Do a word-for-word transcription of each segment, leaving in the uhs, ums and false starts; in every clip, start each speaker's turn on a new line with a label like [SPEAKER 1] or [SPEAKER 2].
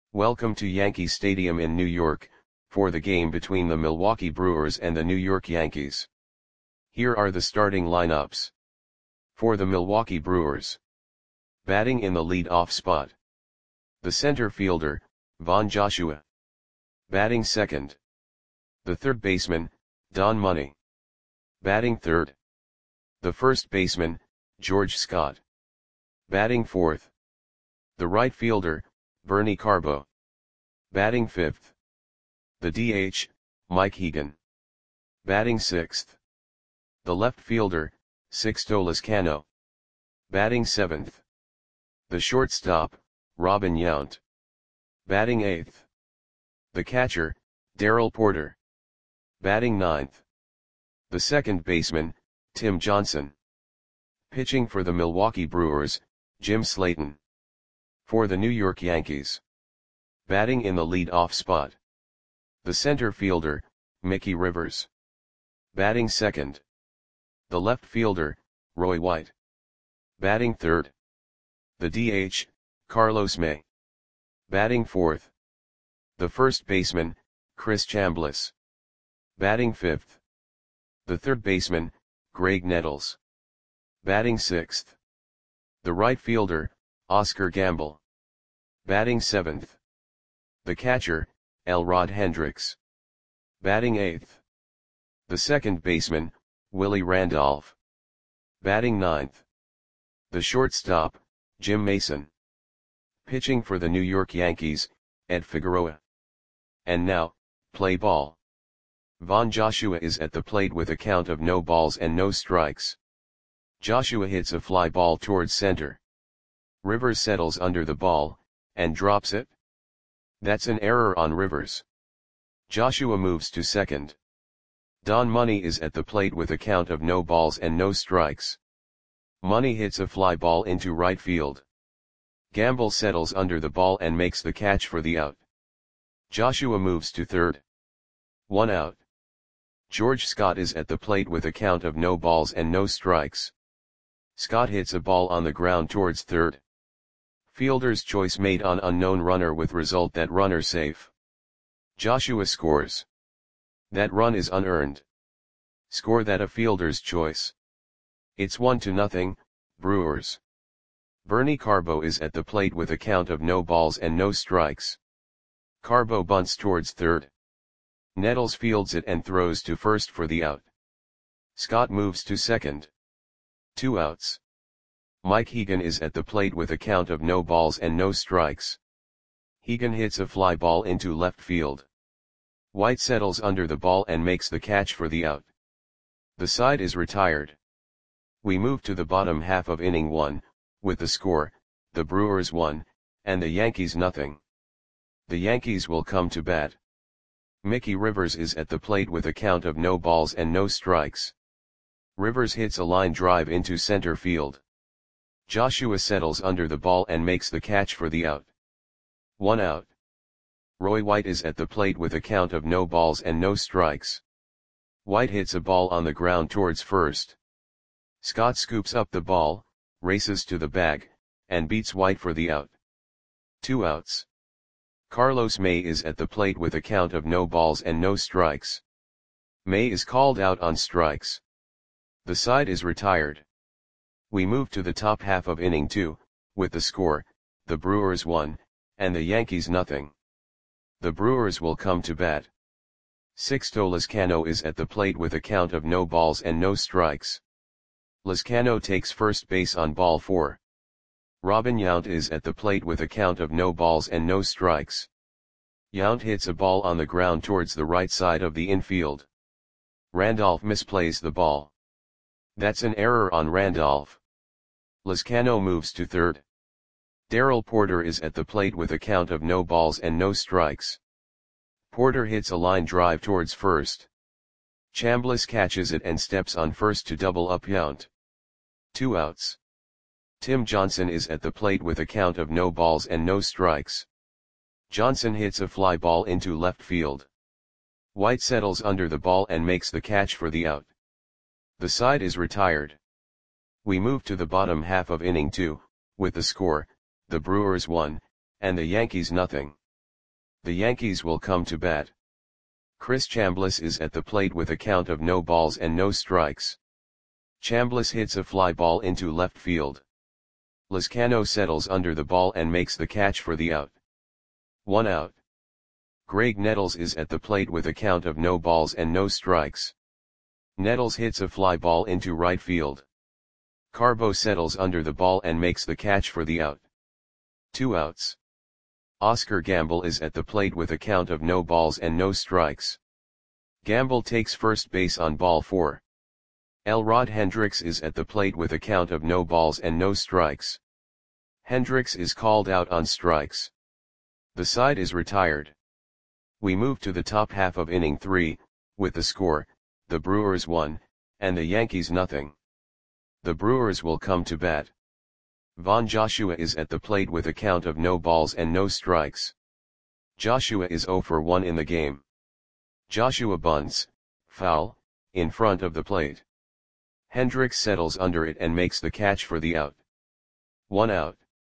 [SPEAKER 1] Welcome to Yankee Stadium in New York, for the game between the Milwaukee Brewers and the New York Yankees. Here are the starting lineups. For the Milwaukee Brewers. Batting in the lead-off spot. The center fielder, Von Joshua. Batting second. The third baseman, Don Money. Batting third. The first baseman, George Scott. Batting fourth. The right fielder, Bernie Carbo. Batting fifth. The D H, Mike Hegan. Batting sixth. The left fielder, Sixto Lezcano. Batting seventh. The shortstop, Robin Yount. Batting eighth. The catcher, Darrell Porter. Batting ninth. The second baseman, Tim Johnson. Pitching for the Milwaukee Brewers, Jim Slayton. For the New York Yankees. Batting in the lead-off spot. The center fielder, Mickey Rivers. Batting second. The left fielder, Roy White. Batting third. The D H, Carlos May. Batting fourth. The first baseman, Chris Chambliss. Batting fifth. The third baseman, Greg Nettles. Batting sixth. The right fielder, Oscar Gamble. Batting seventh. The catcher, Elrod Hendricks. Batting eighth. The second baseman, Willie Randolph. Batting ninth. The shortstop, Jim Mason. Pitching for the New York Yankees, Ed Figueroa. And now, play ball. Von Joshua is at the plate with a count of no balls and no strikes. Joshua hits a fly ball towards center. Rivers settles under the ball, and drops it. That's an error on Rivers. Joshua moves to second. Don Money is at the plate with a count of no balls and no strikes. Money hits a fly ball into right field. Gamble settles under the ball and makes the catch for the out. Joshua moves to third. One out. George Scott is at the plate with a count of no balls and no strikes. Scott hits a ball on the ground towards third. Fielder's choice made on unknown runner with result that runner safe. Joshua scores. That run is unearned. Score that a fielder's choice. It's one to nothing, Brewers. Bernie Carbo is at the plate with a count of no balls and no strikes. Carbo bunts towards third. Nettles fields it and throws to first for the out. Scott moves to second. Two outs. Mike Hegan is at the plate with a count of no balls and no strikes. Hegan hits a fly ball into left field. White settles under the ball and makes the catch for the out. The side is retired. We move to the bottom half of inning one, with the score, the Brewers one, and the Yankees nothing. The Yankees will come to bat. Mickey Rivers is at the plate with a count of no balls and no strikes. Rivers hits a line drive into center field. Joshua settles under the ball and makes the catch for the out. One out. Roy White is at the plate with a count of no balls and no strikes. White hits a ball on the ground towards first. Scott scoops up the ball, races to the bag, and beats White for the out. Two outs. Carlos May is at the plate with a count of no balls and no strikes. May is called out on strikes. The side is retired. We move to the top half of inning two, with the score, the Brewers one, and the Yankees nothing. The Brewers will come to bat. Sixto Lezcano is at the plate with a count of no balls and no strikes. Lezcano takes first base on ball four. Robin Yount is at the plate with a count of no balls and no strikes. Yount hits a ball on the ground towards the right side of the infield. Randolph misplays the ball. That's an error on Randolph. Lezcano moves to third. Darrell Porter is at the plate with a count of no balls and no strikes. Porter hits a line drive towards first. Chambliss catches it and steps on first to double up Yount. Two outs. Tim Johnson is at the plate with a count of no balls and no strikes. Johnson hits a fly ball into left field. White settles under the ball and makes the catch for the out. The side is retired. We move to the bottom half of inning two, with the score, the Brewers one, and the Yankees nothing. The Yankees will come to bat. Chris Chambliss is at the plate with a count of no balls and no strikes. Chambliss hits a fly ball into left field. Lizcano settles under the ball and makes the catch for the out. One out. Greg Nettles is at the plate with a count of no balls and no strikes. Nettles hits a fly ball into right field. Carbo settles under the ball and makes the catch for the out. Two outs. Oscar Gamble is at the plate with a count of no balls and no strikes. Gamble takes first base on ball four. Elrod Hendricks is at the plate with a count of no balls and no strikes. Hendricks is called out on strikes. The side is retired. We move to the top half of inning three, with the score, the Brewers one, and the Yankees nothing. The Brewers will come to bat. Von Joshua is at the plate with a count of no balls and no strikes. Joshua is zero for one in the game. Joshua bunts, foul, in front of the plate. Hendricks settles under it and makes the catch for the out. One out.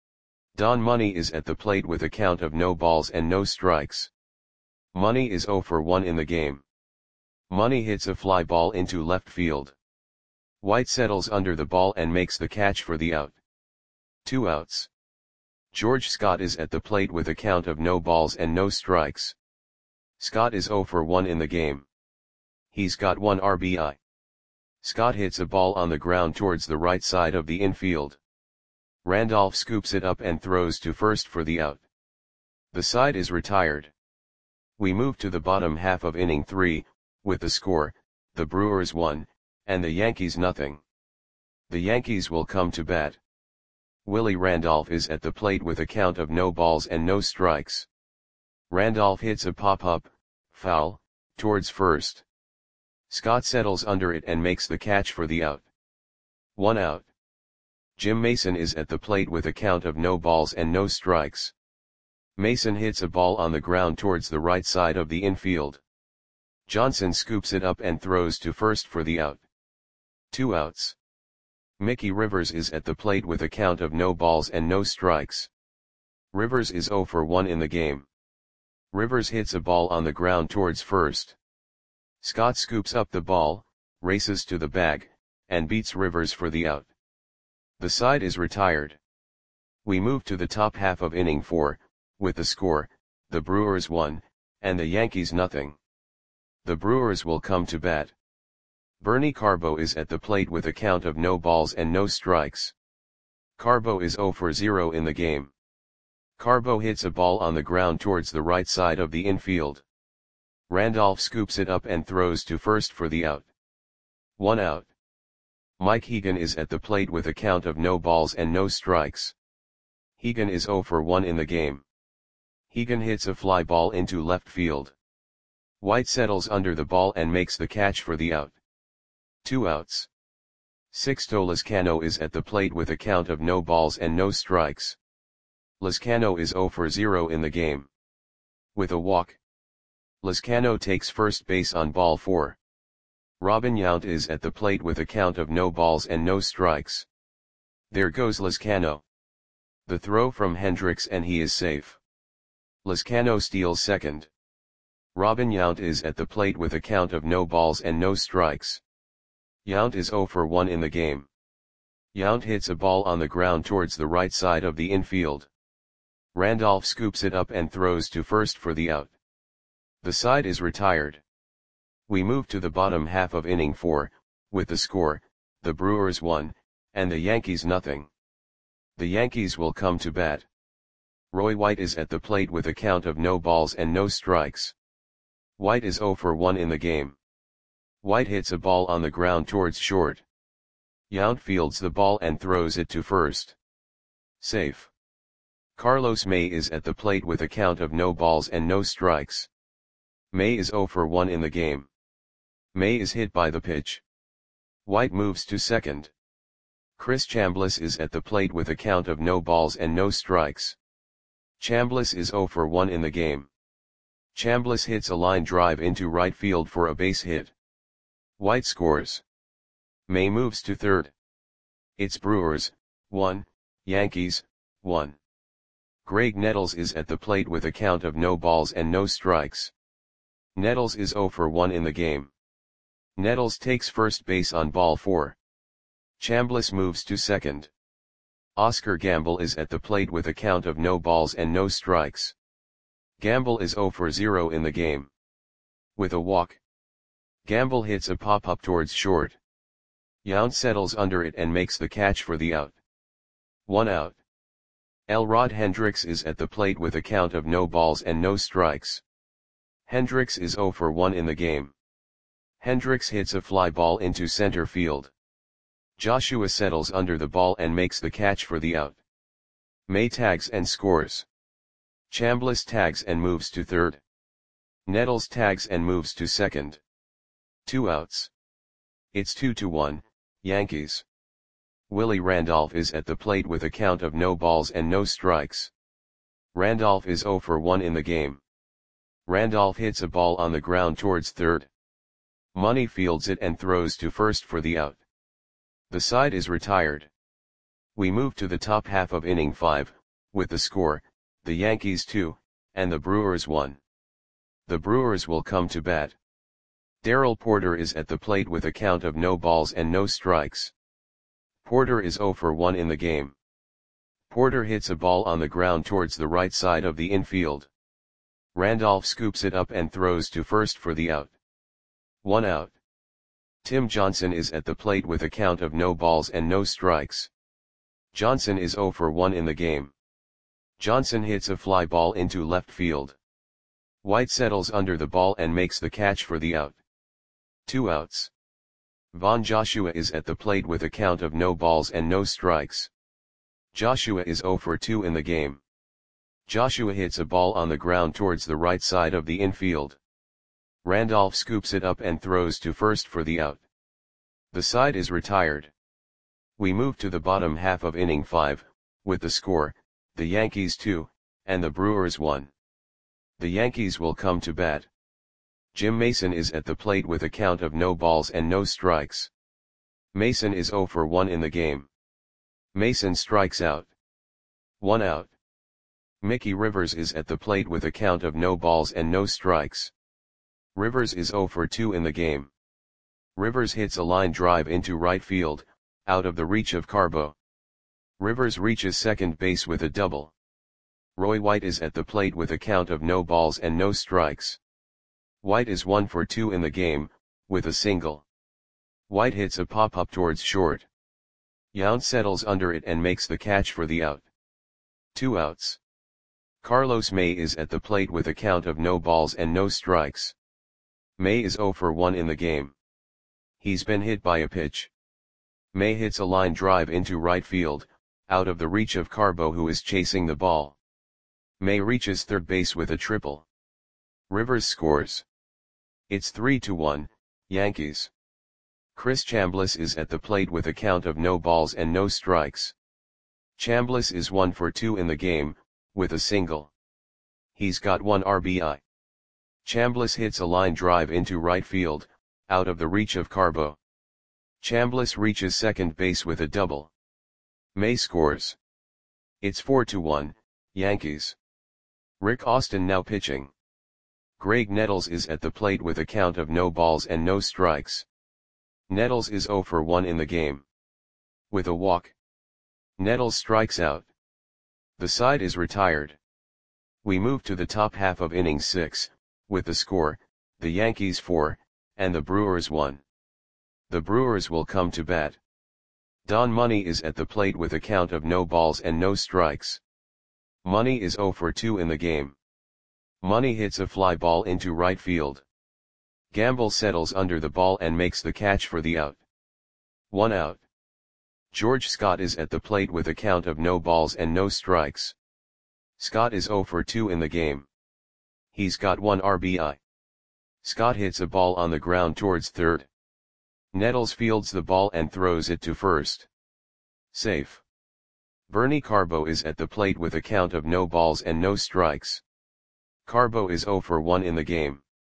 [SPEAKER 1] Don Money is at the plate with a count of no balls and no strikes. Money is zero for one in the game. Money hits a fly ball into left field. White settles under the ball and makes the catch for the out. Two outs. George Scott is at the plate with a count of no balls and no strikes. Scott is zero for one in the game. He's got one R B I. Scott hits a ball on the ground towards the right side of the infield. Randolph scoops it up and throws to first for the out. The side is retired. We move to the bottom half of inning three, with the score, the Brewers one, and the Yankees nothing. The Yankees will come to bat. Willie Randolph is at the plate with a count of no balls and no strikes. Randolph hits a pop-up, foul, towards first. Scott settles under it and makes the catch for the out. One out. Jim Mason is at the plate with a count of no balls and no strikes. Mason hits a ball on the ground towards the right side of the infield. Johnson scoops it up and throws to first for the out. Two outs. Mickey Rivers is at the plate with a count of no balls and no strikes. Rivers is zero for one in the game. Rivers hits a ball on the ground towards first. Scott scoops up the ball, races to the bag, and beats Rivers for the out. The side is retired. We move to the top half of inning four, with the score, the Brewers one, and the Yankees nothing. The Brewers will come to bat. Bernie Carbo is at the plate with a count of no balls and no strikes. Carbo is zero for zero in the game. Carbo hits a ball on the ground towards the right side of the infield. Randolph scoops it up and throws to first for the out. One out. Mike Hegan is at the plate with a count of no balls and no strikes. Hegan is zero for one in the game. Hegan hits a fly ball into left field. White settles under the ball and makes the catch for the out. Two outs. Sixto Lizcano is at the plate with a count of no balls and no strikes. Lizcano is zero for zero in the game. With a walk. Lizcano takes first base on ball four. Robin Yount is at the plate with a count of no balls and no strikes. There goes Lizcano. The throw from Hendricks and he is safe. Lizcano steals second. Robin Yount is at the plate with a count of no balls and no strikes. Yount is zero for one in the game. Yount hits a ball on the ground towards the right side of the infield. Randolph scoops it up and throws to first for the out. The side is retired. We move to the bottom half of inning four, with the score, the Brewers one, and the Yankees nothing. The Yankees will come to bat. Roy White is at the plate with a count of no balls and no strikes. White is zero for one in the game. White hits a ball on the ground towards short. Yount fields the ball and throws it to first. Safe. Carlos May is at the plate with a count of no balls and no strikes. May is zero for one in the game. May is hit by the pitch. White moves to second. Chris Chambliss is at the plate with a count of no balls and no strikes. Chambliss is zero for one in the game. Chambliss hits a line drive into right field for a base hit. White scores. May moves to third. It's Brewers, one, Yankees, one. Greg Nettles is at the plate with a count of no balls and no strikes. Nettles is zero for one in the game. Nettles takes first base on ball four. Chambliss moves to second. Oscar Gamble is at the plate with a count of no balls and no strikes. Gamble is zero for zero in the game. With a walk, Gamble hits a pop-up towards short. Yount settles under it and makes the catch for the out. One out. Elrod Hendricks is at the plate with a count of no balls and no strikes. Hendricks is zero for one in the game. Hendricks hits a fly ball into center field. Joshua settles under the ball and makes the catch for the out. May tags and scores. Chambliss tags and moves to third. Nettles tags and moves to second. Two outs. It's two to one, Yankees. Willie Randolph is at the plate with a count of no balls and no strikes. Randolph is zero for one in the game. Randolph hits a ball on the ground towards third. Money fields it and throws to first for the out. The side is retired. We move to the top half of inning five, with the score, the Yankees two, and the Brewers one. The Brewers will come to bat. Darrell Porter is at the plate with a count of no balls and no strikes. Porter is zero for one in the game. Porter hits a ball on the ground towards the right side of the infield. Randolph scoops it up and throws to first for the out. One out. Tim Johnson is at the plate with a count of no balls and no strikes. Johnson is zero for one in the game. Johnson hits a fly ball into left field. White settles under the ball and makes the catch for the out. Two outs. Von Joshua is at the plate with a count of no balls and no strikes. Joshua is zero for two in the game. Joshua hits a ball on the ground towards the right side of the infield. Randolph scoops it up and throws to first for the out. The side is retired. We move to the bottom half of inning five, with the score, the Yankees two, and the Brewers one. The Yankees will come to bat. Jim Mason is at the plate with a count of no balls and no strikes. Mason is zero for one in the game. Mason strikes out. One out. Mickey Rivers is at the plate with a count of no balls and no strikes. Rivers is zero for two in the game. Rivers hits a line drive into right field, out of the reach of Carbo. Rivers reaches second base with a double. Roy White is at the plate with a count of no balls and no strikes. White is one for two in the game, with a single. White hits a pop-up towards short. Yount settles under it and makes the catch for the out. Two outs. Carlos May is at the plate with a count of no balls and no strikes. May is zero for one in the game. He's been hit by a pitch. May hits a line drive into right field, out of the reach of Carbo, who is chasing the ball. May reaches third base with a triple. Rivers scores. It's three to one, Yankees. Chris Chambliss is at the plate with a count of no balls and no strikes. Chambliss is one for two in the game, with a single. He's got one R B I. Chambliss hits a line drive into right field, out of the reach of Carbo. Chambliss reaches second base with a double. May scores. It's four to one, Yankees. Rick Austin now pitching. Greg Nettles is at the plate with a count of no balls and no strikes. Nettles is zero for one in the game. With a walk, Nettles strikes out. The side is retired. We move to the top half of inning six, with the score, the Yankees four, and the Brewers one. The Brewers will come to bat. Don Money is at the plate with a count of no balls and no strikes. Money is zero for two in the game. Money hits a fly ball into right field. Gamble settles under the ball and makes the catch for the out. One out. George Scott is at the plate with a count of no balls and no strikes. Scott is zero for two in the game. He's got one R B I. Scott hits a ball on the ground towards third. Nettles fields the ball and throws it to first. Safe. Bernie Carbo is at the plate with a count of no balls and no strikes. Carbo is zero for one in the game.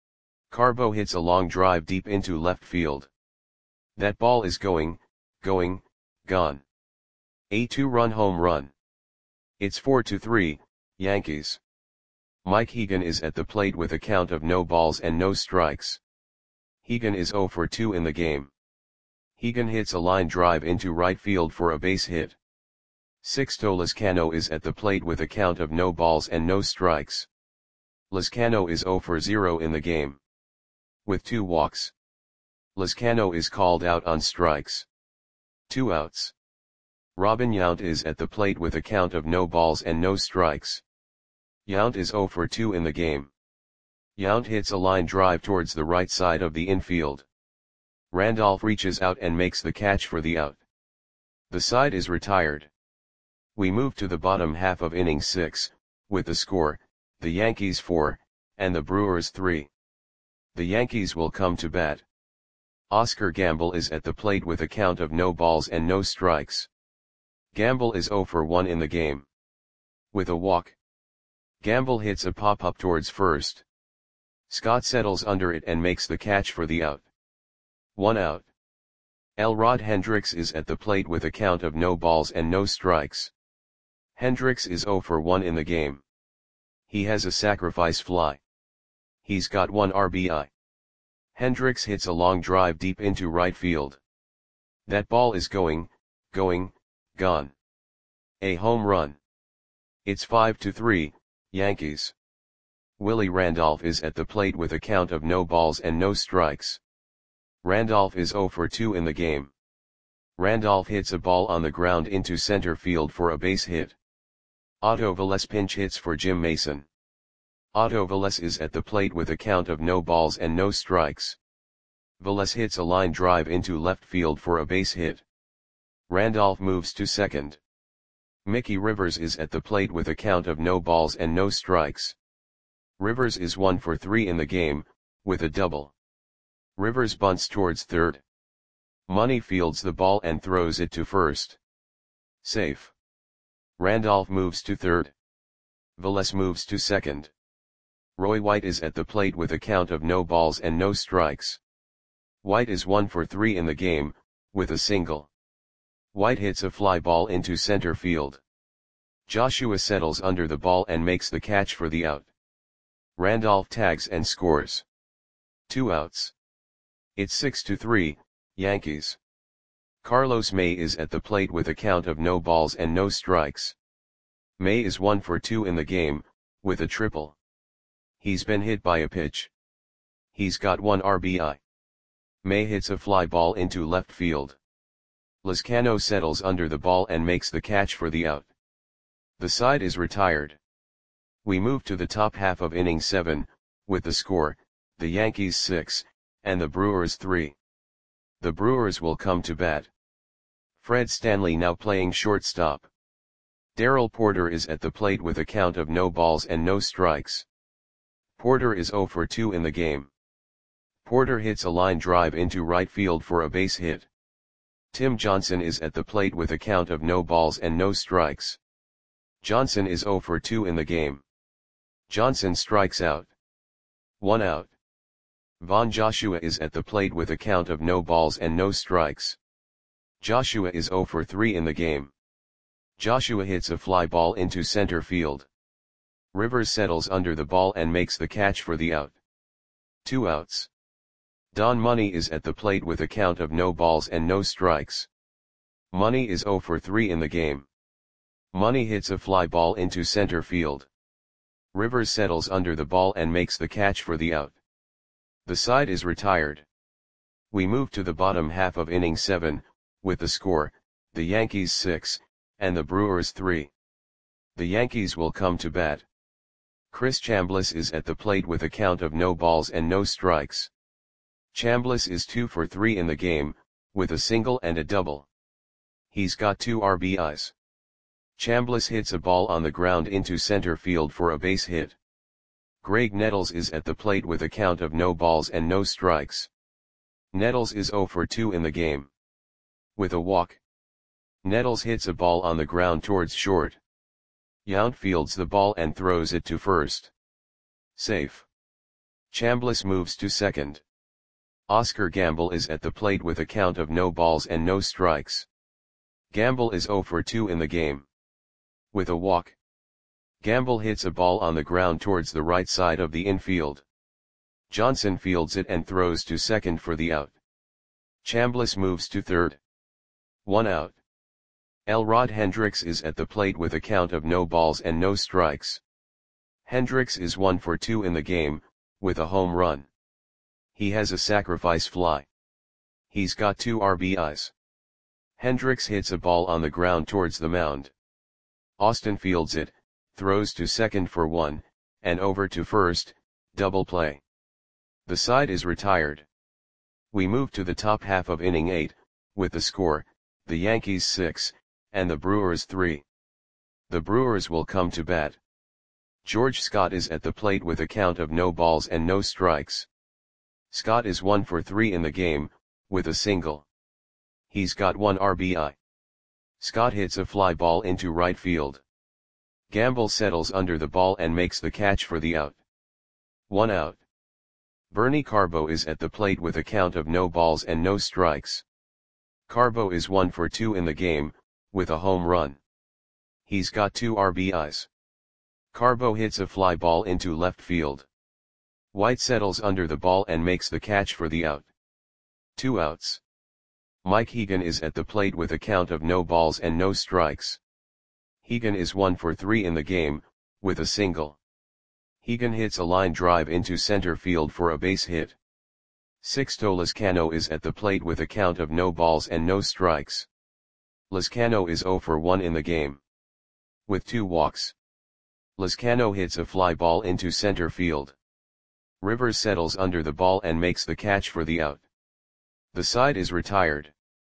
[SPEAKER 1] Carbo hits a long drive deep into left field. That ball is going, going, gone. A two-run home run. It's four to three, Yankees. Mike Hegan is at the plate with a count of no balls and no strikes. Hegan is zero for two in the game. Hegan hits a line drive into right field for a base hit. Sixto Lezcano is at the plate with a count of no balls and no strikes. Lezcano is zero for zero in the game. With two walks. Lezcano is called out on strikes. Two outs. Robin Yount is at the plate with a count of no balls and no strikes. Yount is zero for two in the game. Yount hits a line drive towards the right side of the infield. Randolph reaches out and makes the catch for the out. The side is retired. We move to the bottom half of inning six, with the score, the Yankees four, and the Brewers three. The Yankees will come to bat. Oscar Gamble is at the plate with a count of no balls and no strikes. Gamble is zero for one in the game. With a walk. Gamble hits a pop-up towards first. Scott settles under it and makes the catch for the out. One out. Elrod Hendricks is at the plate with a count of no balls and no strikes. Hendricks is zero for one in the game. He has a sacrifice fly. He's got one R B I. Hendricks hits a long drive deep into right field. That ball is going, going, gone. A home run. It's five to three, Yankees. Willie Randolph is at the plate with a count of no balls and no strikes. Randolph is zero for two in the game. Randolph hits a ball on the ground into center field for a base hit. Otto Velez pinch hits for Jim Mason. Otto Velez is at the plate with a count of no balls and no strikes. Velez hits a line drive into left field for a base hit. Randolph moves to second. Mickey Rivers is at the plate with a count of no balls and no strikes. Rivers is one for three in the game, with a double. Rivers bunts towards third. Money fields the ball and throws it to first. Safe. Randolph moves to third. Velez moves to second. Roy White is at the plate with a count of no balls and no strikes. White is one for three in the game, with a single. White hits a fly ball into center field. Joshua settles under the ball and makes the catch for the out. Randolph tags and scores. Two outs. It's six to three, Yankees. Carlos May is at the plate with a count of no balls and no strikes. May is one for two in the game, with a triple. He's been hit by a pitch. He's got one R B I. May hits a fly ball into left field. Lezcano settles under the ball and makes the catch for the out. The side is retired. We move to the top half of inning seven, with the score, the Yankees six, and the Brewers three. The Brewers will come to bat. Fred Stanley now playing shortstop. Darrell Porter is at the plate with a count of no balls and no strikes. Porter is zero for two in the game. Porter hits a line drive into right field for a base hit. Tim Johnson is at the plate with a count of no balls and no strikes. Johnson is zero for two in the game. Johnson strikes out. One out. Von Joshua is at the plate with a count of no balls and no strikes. Joshua is zero for three in the game. Joshua hits a fly ball into center field. Rivers settles under the ball and makes the catch for the out. Two outs. Don Money is at the plate with a count of no balls and no strikes. Money is zero for three in the game. Money hits a fly ball into center field. Rivers settles under the ball and makes the catch for the out. The side is retired. We move to the bottom half of inning seven, with the score, the Yankees six, and the Brewers three. The Yankees will come to bat. Chris Chambliss is at the plate with a count of no balls and no strikes. Chambliss is two for three in the game, with a single and a double. He's got two R B Is. Chambliss hits a ball on the ground into center field for a base hit. Greg Nettles is at the plate with a count of no balls and no strikes. Nettles is zero for two in the game. With a walk. Nettles hits a ball on the ground towards short. Yount fields the ball and throws it to first. Safe. Chambliss moves to second. Oscar Gamble is at the plate with a count of no balls and no strikes. Gamble is zero for two in the game. With a walk. Gamble hits a ball on the ground towards the right side of the infield. Johnson fields it and throws to second for the out. Chambliss moves to third. One out. Elrod Hendricks is at the plate with a count of no balls and no strikes. Hendricks is one for two in the game, with a home run. He has a sacrifice fly. He's got two R B Is. Hendricks hits a ball on the ground towards the mound. Austin fields it, throws to second for one, and over to first, double play. The side is retired. We move to the top half of inning eight, with the score, the Yankees six, and the Brewers three. The Brewers will come to bat. George Scott is at the plate with a count of no balls and no strikes. Scott is one for three in the game, with a single. He's got one R B I. Scott hits a fly ball into right field. Gamble settles under the ball and makes the catch for the out. One out. Bernie Carbo is at the plate with a count of no balls and no strikes. Carbo is one for two in the game, with a home run. He's got two R B Is. Carbo hits a fly ball into left field. White settles under the ball and makes the catch for the out. Two outs. Mike Hegan is at the plate with a count of no balls and no strikes. Hegan is one for three in the game, with a single. Hegan hits a line drive into center field for a base hit. Sixto Lezcano is at the plate with a count of no balls and no strikes. Lezcano is zero for one in the game, with two walks. Lezcano hits a fly ball into center field. Rivers settles under the ball and makes the catch for the out. The side is retired.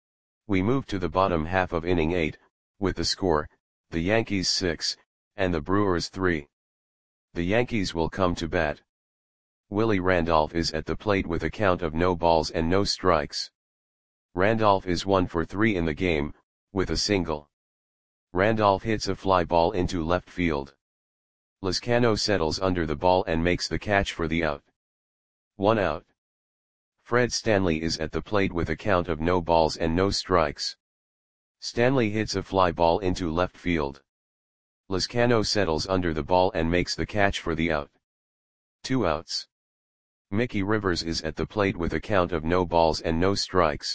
[SPEAKER 1] We move to the bottom half of inning eight, with the score, the Yankees six, and the Brewers three. The Yankees will come to bat. Willie Randolph is at the plate with a count of no balls and no strikes. Randolph is one for three in the game, with a single. Randolph hits a fly ball into left field. Lezcano settles under the ball and makes the catch for the out. One out. Fred Stanley is at the plate with a count of no balls and no strikes. Stanley hits a fly ball into left field. Lezcano settles under the ball and makes the catch for the out. Two outs. Mickey Rivers is at the plate with a count of no balls and no strikes.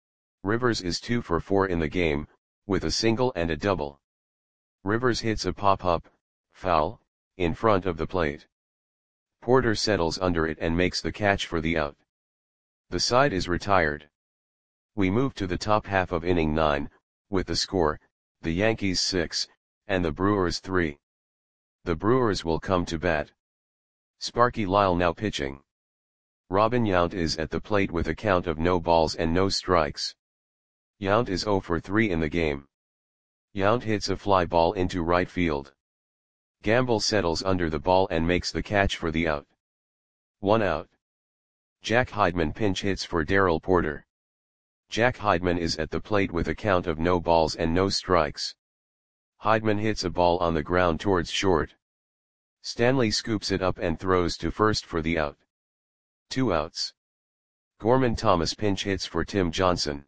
[SPEAKER 1] Rivers is two for four in the game, with a single and a double. Rivers hits a pop-up, foul, in front of the plate. Porter settles under it and makes the catch for the out. The side is retired. We move to the top half of inning nine, with the score, the Yankees six, and the Brewers three. The Brewers will come to bat. Sparky Lyle now pitching. Robin Yount is at the plate with a count of no balls and no strikes. Yount is zero for three in the game. Yount hits a fly ball into right field. Gamble settles under the ball and makes the catch for the out. One out. Jack Heidman pinch hits for Darrell Porter. Jack Heidman is at the plate with a count of no balls and no strikes. Heidman hits a ball on the ground towards short. Stanley scoops it up and throws to first for the out. Two outs. Gorman Thomas pinch hits for Tim Johnson.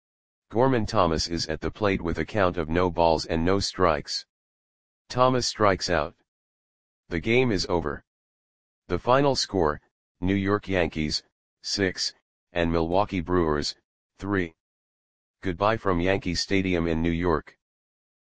[SPEAKER 1] Gorman Thomas is at the plate with a count of no balls and no strikes. Thomas strikes out. The game is over. The final score, New York Yankees, six, and Milwaukee Brewers, three. Goodbye from Yankee Stadium in New York.